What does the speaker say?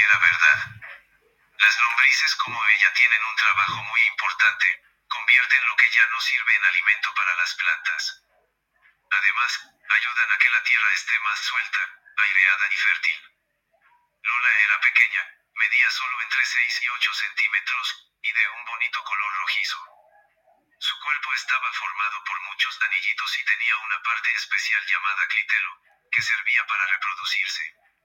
era verdad. Las lombrices como ella tienen un trabajo muy importante, convierten lo que ya no sirve en alimento para las plantas. Además, ayudan a que la tierra esté más suelta, aireada y fértil. Lola era pequeña, medía solo entre 6 y 8 centímetros, y de un bonito color rojizo. Su cuerpo estaba formado por muchos anillitos y tenía una parte especial llamada clitelo, que servía para reproducirse.